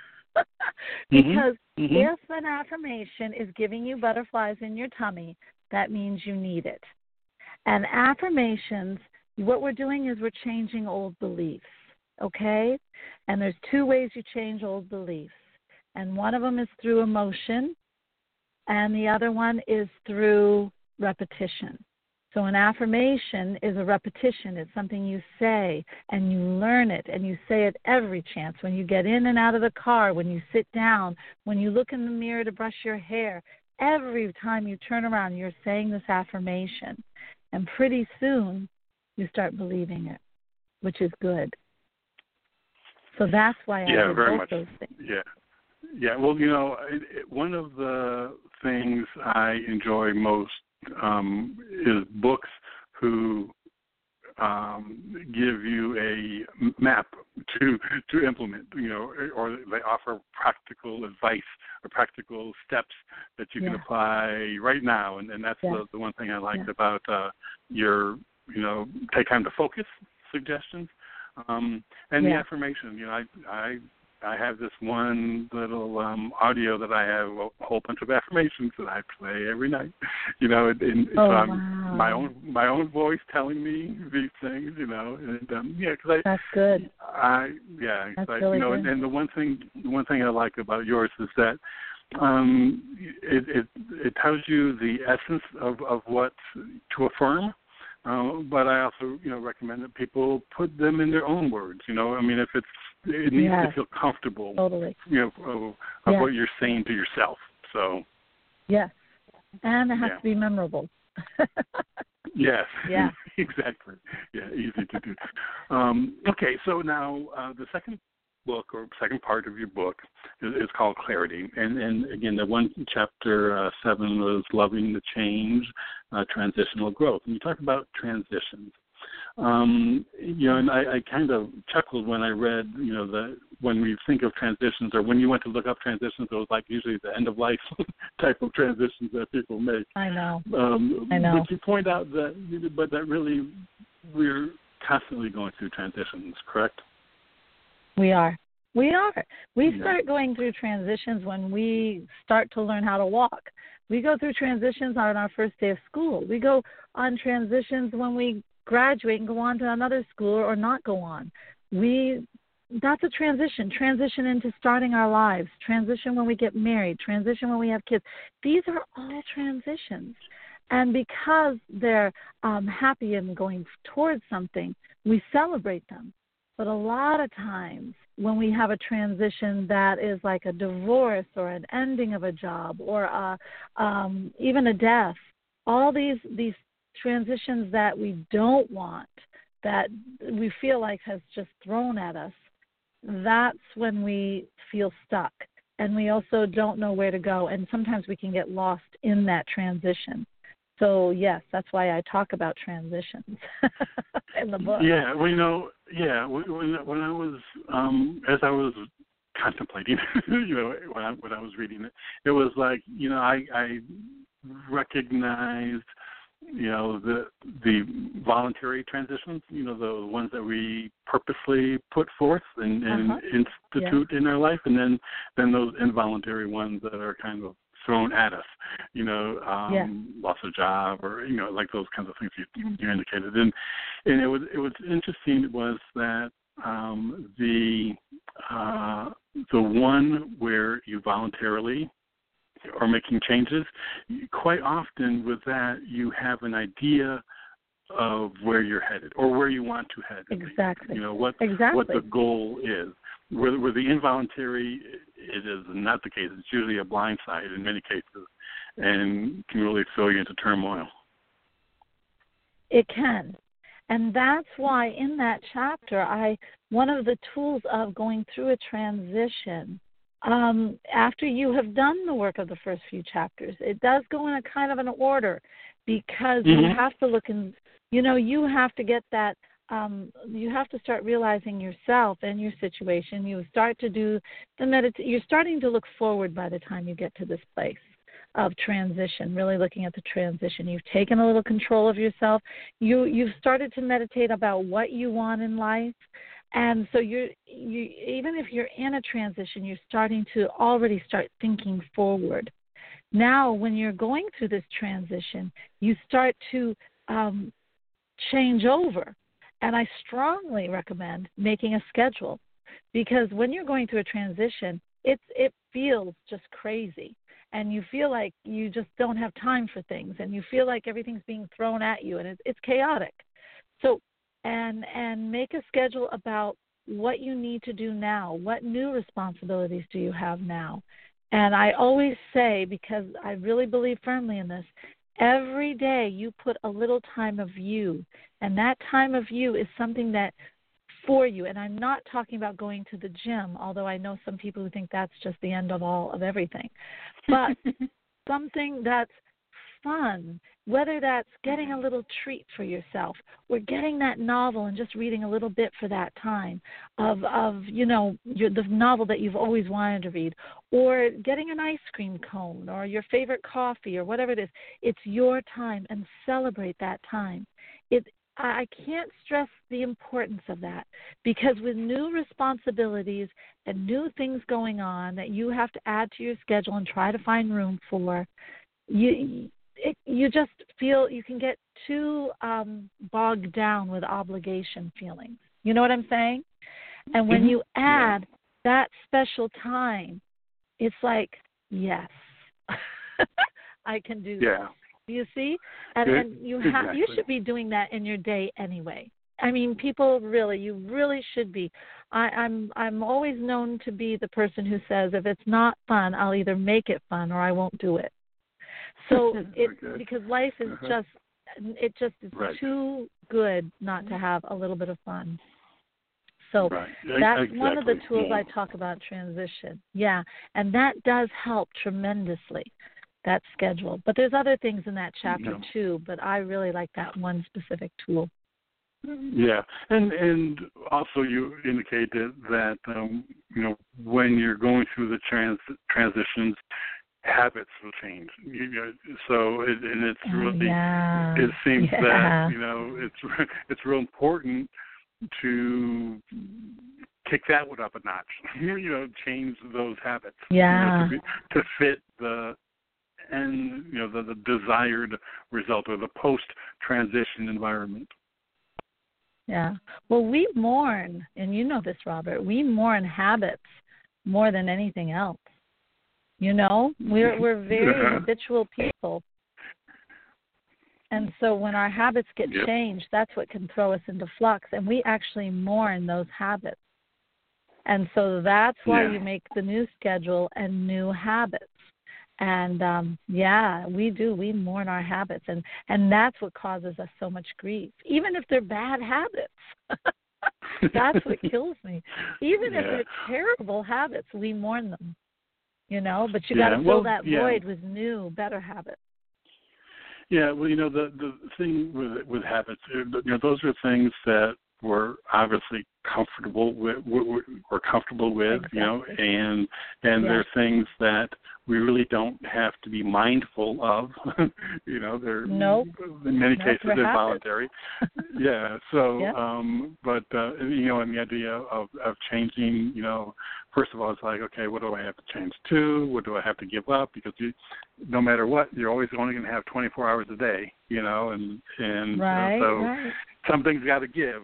Speaker 2: Because mm-hmm. Mm-hmm. if an affirmation is giving you butterflies in your tummy, that means you need it. And affirmations, what we're doing is we're changing old beliefs, okay? And there's two ways you change old beliefs. And one of them is through emotion, and the other one is through repetition. So an affirmation is a repetition. It's something you say, and you learn it, and you say it every chance. When you get in and out of the car, when you sit down, when you look in the mirror to brush your hair, every time you turn around, you're saying this affirmation. And pretty soon, you start believing it, which is good. So that's why I
Speaker 1: yeah,
Speaker 2: did
Speaker 1: very
Speaker 2: both
Speaker 1: much.
Speaker 2: those things.
Speaker 1: Yeah. Yeah, well, you know, it, it, one of the things I enjoy most um, is books who um, give you a map to to implement, you know, or they offer practical advice or practical steps that you yeah. can apply right now. And, and that's yeah. the, the one thing I liked yeah. about uh, your, you know, take time to focus suggestions. Um, and yeah. the affirmation, you know, I, I I have this one little um, audio that I have a whole bunch of affirmations that I play every night. You know, and, and
Speaker 2: oh,
Speaker 1: so I'm
Speaker 2: wow.
Speaker 1: my own my own voice telling me these things. You know, and um, yeah, because I
Speaker 2: that's good.
Speaker 1: I yeah,
Speaker 2: that's
Speaker 1: I,
Speaker 2: really
Speaker 1: you know,
Speaker 2: good.
Speaker 1: And, and the one thing the one thing I like about yours is that um, it, it it tells you the essence of, of what to affirm. Uh, but I also, you know, recommend that people put them in their own words. You know, I mean, if it's it needs
Speaker 2: yes.
Speaker 1: to feel comfortable.
Speaker 2: Totally.
Speaker 1: You know, of, of
Speaker 2: yes.
Speaker 1: what you're saying to yourself. So.
Speaker 2: Yes, and it has
Speaker 1: yeah.
Speaker 2: to be memorable.
Speaker 1: yes.
Speaker 2: Yeah.
Speaker 1: exactly. Yeah, easy to do. Um, okay, so now uh, the second book or second part of your book is, is called Clarity, and and again the one chapter uh, seven was Loving the Change, uh, Transitional Growth, and you talk about transitions. Um, you know, and I, I kind of chuckled when I read, you know, the when we think of transitions, or when you went to look up transitions, it was like usually the end of life type of transitions that people make.
Speaker 2: I know.
Speaker 1: Um,
Speaker 2: I know.
Speaker 1: But you point out that, but that really we're constantly going through transitions, correct?
Speaker 2: We are. We are. We
Speaker 1: yeah.
Speaker 2: start going through transitions when we start to learn how to walk. We go through transitions on our first day of school. We go on transitions when we graduate and go on to another school or not go on. We that's a transition. Transition into starting our lives. Transition when we get married. Transition when we have kids. These are all transitions. And because they're um, happy and going towards something, we celebrate them. But a lot of times when we have a transition that is like a divorce or an ending of a job or a, um, even a death, all these these transitions that we don't want, that we feel like has just thrown at us, that's when we feel stuck. And we also don't know where to go. And sometimes we can get lost in that transition. So, yes, that's why I talk about transitions in the book.
Speaker 1: Yeah, well, you know, yeah, when when I was, um, as I was contemplating, you know, when I, when I was reading it, it was like, you know, I, I recognized, you know, the the voluntary transitions, you know, the ones that we purposely put forth and, and
Speaker 2: uh-huh.
Speaker 1: institute
Speaker 2: yeah.
Speaker 1: in our life, and then, then those involuntary ones that are kind of thrown at us, you know, um,
Speaker 2: yeah.
Speaker 1: loss of job or, you know, like those kinds of things you, you indicated. And and it was it was interesting was that um, the uh, the one where you voluntarily are making changes, quite often with that you have an idea of where you're headed or where you want to head.
Speaker 2: Exactly.
Speaker 1: You know what
Speaker 2: exactly.
Speaker 1: what the goal is. Where, where the involuntary, it is not the case. It's usually a blind side in many cases, and can really throw you into turmoil.
Speaker 2: It can. And that's why in that chapter, I one of the tools of going through a transition, um, after you have done the work of the first few chapters, it does go in a kind of an order, because mm-hmm. you have to look and, you know, you have to get that, um, you have to start realizing yourself and your situation. You start to do the medit- you're starting to look forward by the time you get to this place of transition, really looking at the transition. You've taken a little control of yourself. You, you've started to meditate about what you want in life. And so you're, you, even if you're in a transition, you're starting to already start thinking forward. Now, when you're going through this transition, you start to um, change over. And I strongly recommend making a schedule, because when you're going through a transition, it's, it feels just crazy. And you feel like you just don't have time for things, and you feel like everything's being thrown at you, and it's, it's chaotic. So, and and make a schedule about what you need to do now. What new responsibilities do you have now? And I always say, because I really believe firmly in this, every day you put a little time of you, and that time of you is something that for you. And I'm not talking about going to the gym, although I know some people who think that's just the end of all of everything. But something that's fun, whether that's getting a little treat for yourself or getting that novel and just reading a little bit for that time of, of you know, your, the novel that you've always wanted to read, or getting an ice cream cone or your favorite coffee or whatever it is. It's your time, and celebrate that time. It I can't stress the importance of that, because with new responsibilities and new things going on that you have to add to your schedule and try to find room for, you it, you just feel you can get too um, bogged down with obligation feelings. You know what I'm saying? And when you add that special time, it's like, yes, I can do
Speaker 1: yeah.
Speaker 2: this. You see? And, and you have exactly. you should be doing that in your day anyway. I mean, people really, you really should be. I, I'm I'm always known to be the person who says, if it's not fun, I'll either make it fun or I won't do it. So it okay. because life is uh-huh. just it just is right. too good not to have a little bit of fun. So right. that's exactly. one of the tools yeah. I talk about transition. Yeah, and that does help tremendously. That schedule. But there's other things in that chapter yeah. too, but I really like that one specific tool.
Speaker 1: Yeah, and and also you indicated that um, you know, when you're going through the trans transitions, habits will change. You know, so it, and it's really
Speaker 2: oh, yeah.
Speaker 1: it seems
Speaker 2: yeah.
Speaker 1: that you know it's it's real important to kick that one up a notch. You know, change those habits.
Speaker 2: Yeah,
Speaker 1: you know, to, be, to fit the and you know the, the desired result or the post-transition environment.
Speaker 2: Yeah. Well, we mourn, and you know this, Robert. We mourn habits more than anything else. You know, we're we're very yeah. habitual people, and so when our habits get yep. changed, that's what can throw us into flux, and we actually mourn those habits. And so that's why yeah. you make the new schedule and new habits. And, um, yeah, we do. We mourn our habits, and, and that's what causes us so much grief, even if they're bad habits. That's what kills me. Even yeah. if they're terrible habits, we mourn them, you know, but you
Speaker 1: yeah.
Speaker 2: got to fill
Speaker 1: well,
Speaker 2: that
Speaker 1: yeah.
Speaker 2: void with new, better habits.
Speaker 1: Yeah, well, you know, the, the thing with with habits, you know, those are things that we're obviously comfortable with, we're, we're comfortable with, exactly. you know, and and yeah. there are things that we really don't have to be mindful of. You know, they're
Speaker 2: nope.
Speaker 1: in many
Speaker 2: nope,
Speaker 1: cases
Speaker 2: they're
Speaker 1: they're voluntary. yeah. So,
Speaker 2: yep.
Speaker 1: um, but uh, you know, and the idea of of changing, you know, first of all, it's like, okay, what do I have to change to? What do I have to give up? Because you, no matter what, you're always only going to have twenty-four hours a day, you know, and and
Speaker 2: right,
Speaker 1: uh, so
Speaker 2: right.
Speaker 1: something's got to give.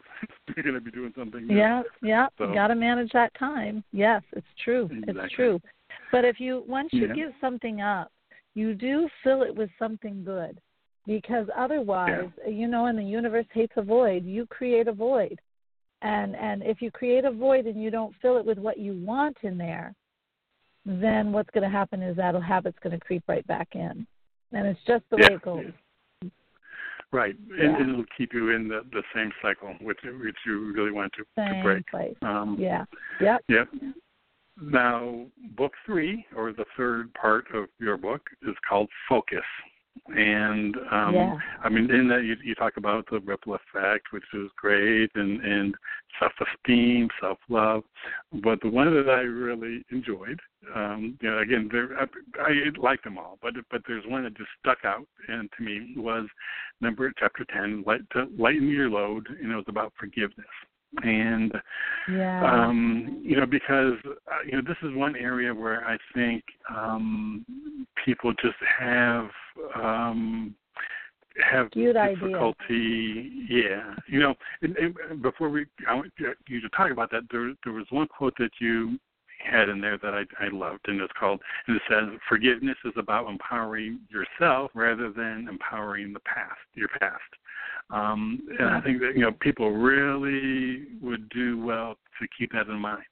Speaker 1: you're going to be doing something new.
Speaker 2: Yeah, yeah.
Speaker 1: So,
Speaker 2: you got to manage that time. Yes, it's true.
Speaker 1: Exactly.
Speaker 2: It's true. But if you once you
Speaker 1: yeah.
Speaker 2: give something up, you do fill it with something good, because otherwise, yeah. you know, and the universe hates a void. You create a void, and and if you create a void and you don't fill it with what you want in there, then what's going to happen is that habit's going to creep right back in, and it's just the
Speaker 1: yeah.
Speaker 2: way it goes.
Speaker 1: Right,
Speaker 2: Yeah.
Speaker 1: and it'll keep you in the, the same cycle, which which you really want to,
Speaker 2: same
Speaker 1: to break.
Speaker 2: Place.
Speaker 1: Um,
Speaker 2: yeah. Yep.
Speaker 1: Yep. Now, book three, or the third part of your book, is called Focus. And, um,
Speaker 2: yeah.
Speaker 1: I mean, in that you, you talk about the ripple effect, which is great, and, and self-esteem, self-love. But the one that I really enjoyed, um, you know, again, there, I, I like them all, but but there's one that just stuck out, and to me was number chapter ten, light, to lighten your load, and it was about forgiveness. And,
Speaker 2: yeah.
Speaker 1: um, you know, because, uh, you know, this is one area where I think um, people just have um, have
Speaker 2: Good
Speaker 1: difficulty.
Speaker 2: Idea.
Speaker 1: Yeah. You know, and, and before we, I want you to talk about that, there, there was one quote that you had in there that I, I loved, and it's called, and it says, forgiveness is about empowering yourself rather than empowering the past, your past. Um, and I think that, you know, people really would do well to keep that in mind.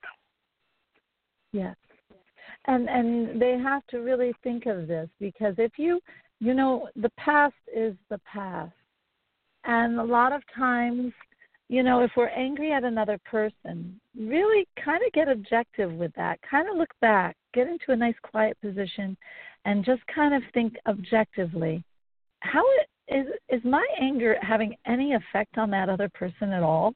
Speaker 2: Yes. And and they have to really think of this, because if you, you know, the past is the past. And a lot of times, you know, if we're angry at another person, really kind of get objective with that. Kind of look back, get into a nice quiet position, and just kind of think objectively. How it, is is my anger having any effect on that other person at all?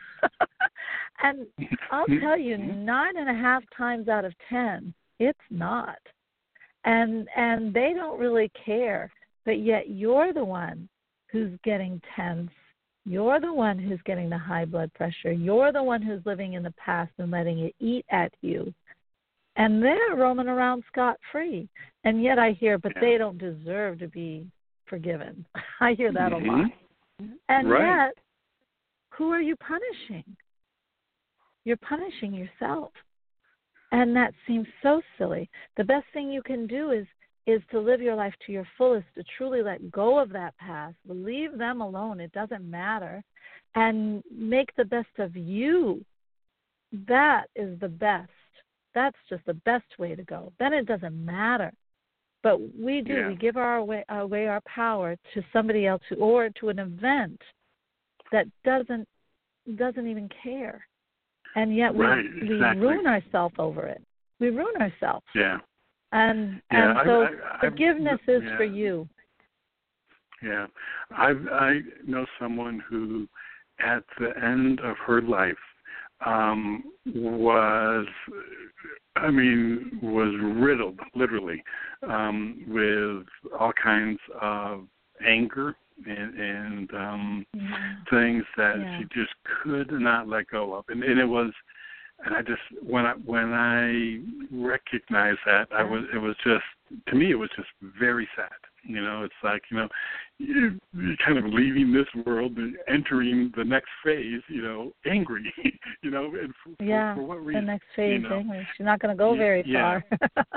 Speaker 2: And I'll tell you, nine and a half times out of ten, it's not. And and they don't really care, but yet you're the one who's getting tense. You're the one who's getting the high blood pressure. You're the one who's living in the past and letting it eat at you. And they're roaming around scot-free. And yet I hear, but they don't deserve to be forgiven. I hear that
Speaker 1: mm-hmm.
Speaker 2: a lot. And
Speaker 1: right.
Speaker 2: yet, who are you punishing? You're punishing yourself. And that seems so silly. The best thing you can do is is to live your life to your fullest, to truly let go of that past, leave them alone, it doesn't matter, and make the best of you. That is the best. That's just the best way to go. Then it doesn't matter. But we do,
Speaker 1: yeah.
Speaker 2: we give our away, away our power to somebody else who, or to an event that doesn't doesn't even care. And yet we,
Speaker 1: right,
Speaker 2: we
Speaker 1: exactly.
Speaker 2: ruin ourselves over it. We ruin ourselves.
Speaker 1: Yeah.
Speaker 2: And
Speaker 1: yeah,
Speaker 2: and so
Speaker 1: I, I,
Speaker 2: forgiveness
Speaker 1: I,
Speaker 2: is
Speaker 1: yeah.
Speaker 2: for you.
Speaker 1: Yeah. I I know someone who, at the end of her life, um, was, I mean, was riddled, literally, um, with all kinds of anger and, and um,
Speaker 2: yeah.
Speaker 1: things that
Speaker 2: yeah.
Speaker 1: she just could not let go of. And, and it was, and I just, when I, when I recognized that, I was, it was just, to me, it was just very sad. You know, it's like, you know, you're, you're kind of leaving this world and entering the next phase, you know, angry, you know, and for,
Speaker 2: yeah,
Speaker 1: for, for what reason?
Speaker 2: The next phase,
Speaker 1: you know?
Speaker 2: angry. She's not going to go very
Speaker 1: yeah.
Speaker 2: far.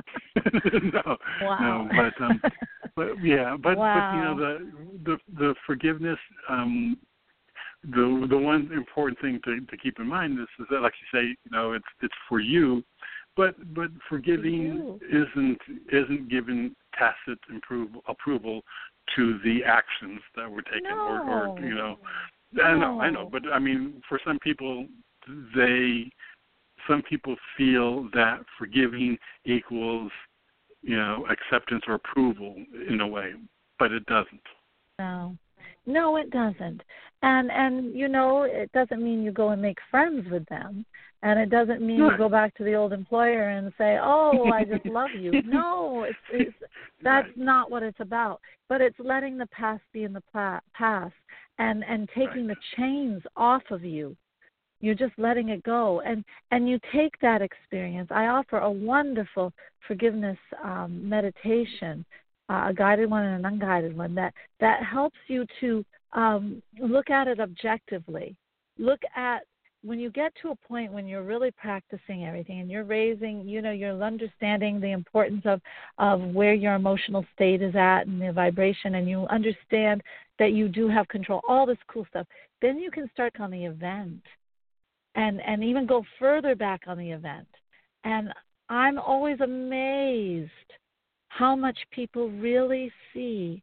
Speaker 1: no,
Speaker 2: wow.
Speaker 1: no, but, um, but yeah, but,
Speaker 2: wow.
Speaker 1: but, you know, the, the, the forgiveness, um, the, the one important thing to, to keep in mind is, is that, like you say, you know, it's, it's for you. But but forgiving isn't isn't given tacit approval approval to the actions that were taken,
Speaker 2: no.
Speaker 1: or, or you know,
Speaker 2: no.
Speaker 1: I know I know, but I mean, for some people, they some people feel that forgiving equals, you know, acceptance or approval in a way, but it doesn't.
Speaker 2: No, no, it doesn't, and and you know, it doesn't mean you go and make friends with them. And it doesn't mean
Speaker 1: right.
Speaker 2: you go back to the old employer and say, oh, I just love you. No, it's, it's, that's
Speaker 1: right.
Speaker 2: not what it's about. But it's letting the past be in the pla- past and, and taking
Speaker 1: right.
Speaker 2: the chains off of you. You're just letting it go. And, and you take that experience. I offer a wonderful forgiveness um, meditation, uh, a guided one and an unguided one, that, that helps you to um, look at it objectively. look at when you get to a point when you're really practicing everything and you're raising, you know, you're understanding the importance of, of where your emotional state is at and the vibration, and you understand that you do have control, all this cool stuff, then you can start on the event and, and even go further back on the event. And I'm always amazed how much people really see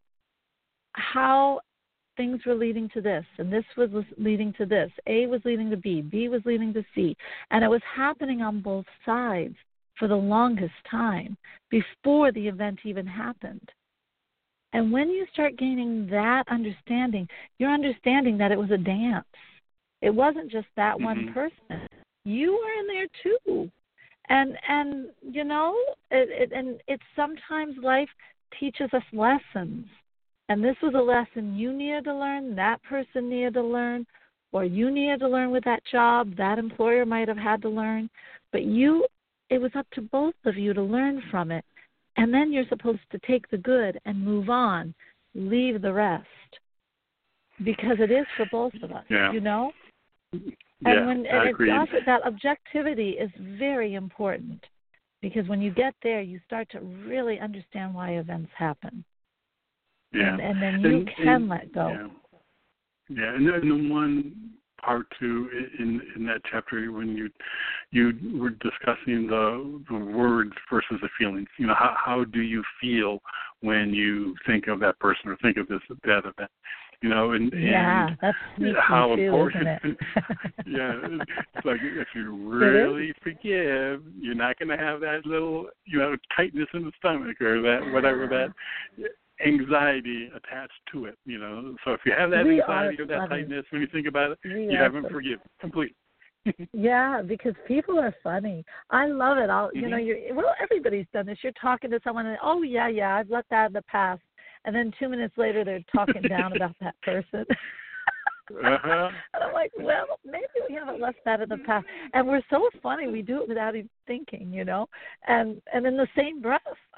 Speaker 2: how things were leading to this, and this was leading to this. A was leading to B, B was leading to C, and it was happening on both sides for the longest time before the event even happened. And when you start gaining that understanding, you're understanding that it was a dance. It wasn't just that mm-hmm. one person. You were in there too. And, and you know, it, it, and it's sometimes life teaches us lessons. And this was a lesson you needed to learn, that person needed to learn, or you needed to learn with that job, that employer might have had to learn. But you, it was up to both of you to learn from it. And then you're supposed to take the good and move on, leave the rest. Because it is for both of us,
Speaker 1: yeah.
Speaker 2: you know?
Speaker 1: Yeah,
Speaker 2: and when
Speaker 1: I
Speaker 2: and
Speaker 1: agree.
Speaker 2: It's also, that objectivity is very important. Because when you get there, you start to really understand why events happen.
Speaker 1: Yeah.
Speaker 2: And, and then you
Speaker 1: and,
Speaker 2: can
Speaker 1: and,
Speaker 2: let go.
Speaker 1: Yeah, yeah. And then the one part two in in that chapter when you you were discussing the the words versus the feelings. You know, how how do you feel when you think of that person or think of this that event? You know, and
Speaker 2: yeah,
Speaker 1: and
Speaker 2: that's sneaky
Speaker 1: how
Speaker 2: too,
Speaker 1: important.
Speaker 2: Isn't it?
Speaker 1: Yeah, it's like if you really forgive, you're not going to have that little you know tightness in the stomach or that whatever that anxiety attached to it, you know. So if you have that
Speaker 2: we
Speaker 1: anxiety or that funny. tightness when you think about it,
Speaker 2: we
Speaker 1: you haven't funny. forgiven completely.
Speaker 2: Yeah, because people are funny. I love it. I'll, mm-hmm. you know, you're well. Everybody's done this. You're talking to someone, and oh yeah, yeah, I've let that in the past, and then two minutes later they're talking down about that person.
Speaker 1: uh-huh.
Speaker 2: And I'm like, well, maybe we haven't left that in the past, and we're so funny. We do it without even thinking, you know, and and in the same breath.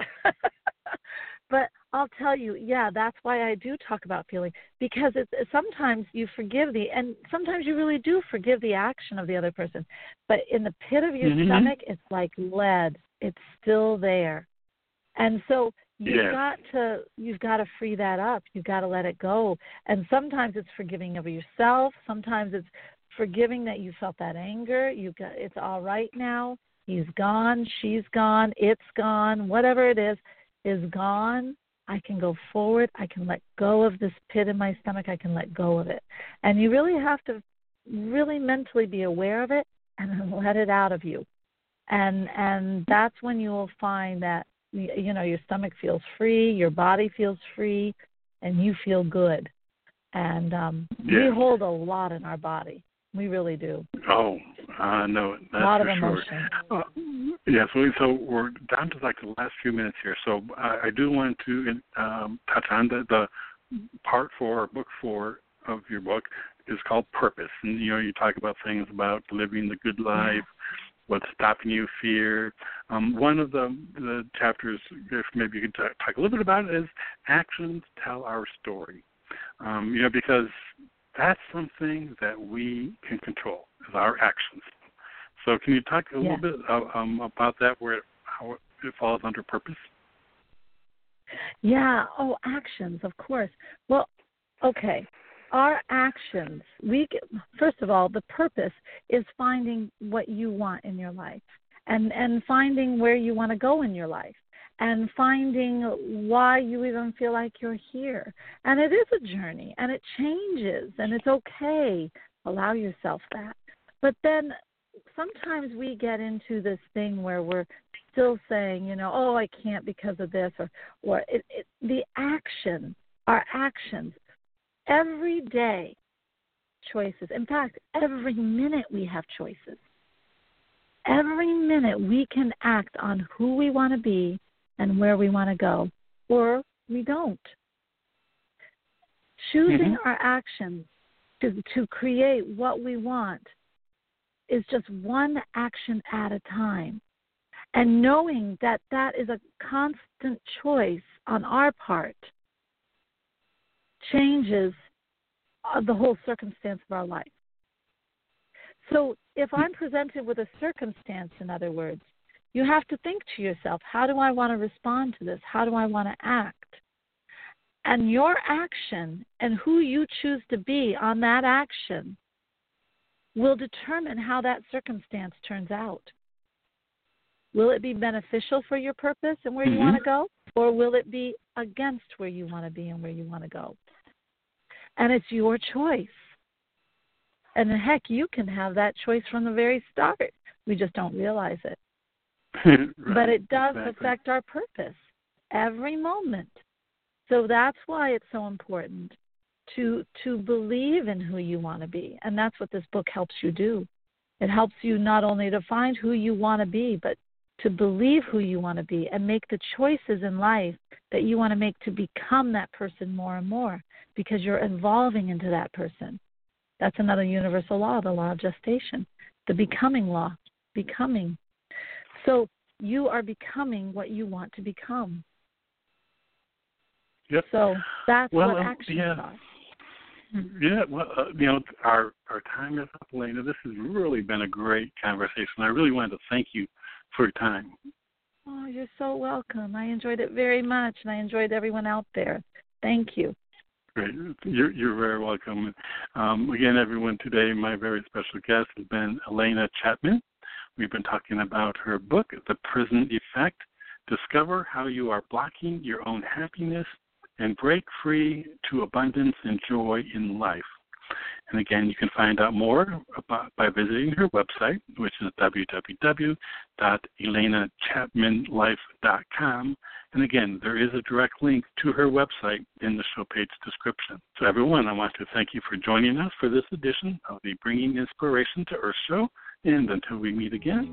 Speaker 2: But I'll tell you, yeah, that's why I do talk about feeling, because it's, sometimes you forgive the, and sometimes you really do forgive the action of the other person. But in the pit of your mm-hmm. stomach, it's like lead. It's still there. And so you've
Speaker 1: yeah.
Speaker 2: got to, you've got to free that up. You've got to let it go. And sometimes it's forgiving of yourself. Sometimes it's forgiving that you felt that anger. You got, it's all right now. He's gone. She's gone. It's gone. Whatever it is. is gone. I can go forward. I can let go of this pit in my stomach. I can let go of it. And you really have to really mentally be aware of it and then let it out of you. And and that's when you will find that, you know, your stomach feels free, your body feels free, and you feel good. And um,
Speaker 1: yeah.
Speaker 2: we hold a lot in our body. We really do.
Speaker 1: Oh, I know it. That's
Speaker 2: a lot
Speaker 1: for
Speaker 2: of emotion.
Speaker 1: Sure. Uh, yeah, so, so we're down to like the last few minutes here. So I, I do want to um, touch on the, the part four, book four of your book is called Purpose. And, you know, you talk about things about living the good life, yeah. what's stopping you, fear. Um, one of the, the chapters, if maybe you could talk, talk a little bit about it, is Actions Tell Our Story. Um, you know, because that's something that we can control, is our actions. So can you talk a yeah. little bit uh, um, about that, where how it falls under purpose?
Speaker 2: Yeah. Oh, actions, of course. Well, okay. Our actions, we get, first of all, the purpose is finding what you want in your life and, and finding where you want to go in your life. And finding why you even feel like you're here. And it is a journey, and it changes, and it's okay. Allow yourself that. But then sometimes we get into this thing where we're still saying, you know, oh, I can't because of this, or, or it, it, the action, our actions, every day, choices. In fact, every minute we have choices. Every minute we can act on who we want to be and where we want to go, or we don't. Choosing mm-hmm. our actions to, to create what we want is just one action at a time. And knowing that that is a constant choice on our part changes the whole circumstance of our life. So if I'm presented with a circumstance, in other words, you have to think to yourself, how do I want to respond to this? How do I want to act? And your action and who you choose to be on that action will determine how that circumstance turns out. Will it be beneficial for your purpose and where mm-hmm. you want to go? Or will it be against where you want to be and where you want to go? And it's your choice. And heck, you can have that choice from the very start. We just don't realize it. Right, but it does exactly. affect our purpose every moment. So that's why it's so important to to believe in who you want to be. And that's what this book helps you do. It helps you not only to find who you want to be, but to believe who you want to be and make the choices in life that you want to make to become that person more and more, because you're evolving into that person. That's another universal law, the law of gestation, the becoming law, becoming. So you are becoming what you want to become.
Speaker 1: Yep.
Speaker 2: So that's
Speaker 1: well,
Speaker 2: what
Speaker 1: um,
Speaker 2: actions
Speaker 1: yeah.
Speaker 2: are.
Speaker 1: Yeah, well, uh, you know, our, our time is up, Elena. This has really been a great conversation. I really wanted to thank you for your time.
Speaker 2: Oh, you're so welcome. I enjoyed it very much, and I enjoyed everyone out there. Thank you.
Speaker 1: Great. You're, you're very welcome. Um, again, everyone, today my very special guest has been Elena Chapman. We've been talking about her book, The Prison Effect, Discover How You Are Blocking Your Own Happiness and Break Free to Abundance and Joy in Life. And again, you can find out more about, by visiting her website, which is w w w dot elena chapman life dot com. And again, there is a direct link to her website in the show page description. So everyone, I want to thank you for joining us for this edition of the Bringing Inspiration to Earth show. And until we meet again.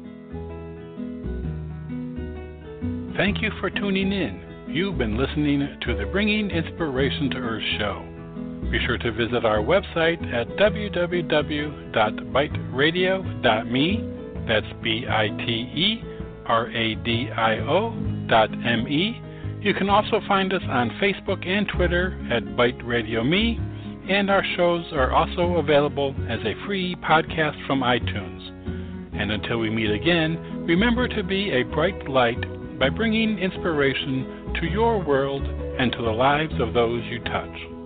Speaker 3: Thank you for tuning in. You've been listening to the Bringing Inspiration to Earth show. Be sure to visit our website at w w w dot bite radio dot m e. That's B I T E R A D I O dot M E. You can also find us on Facebook and Twitter at Bite Radio Me, and our shows are also available as a free podcast from iTunes. And until we meet again, remember to be a bright light by bringing inspiration to your world and to the lives of those you touch.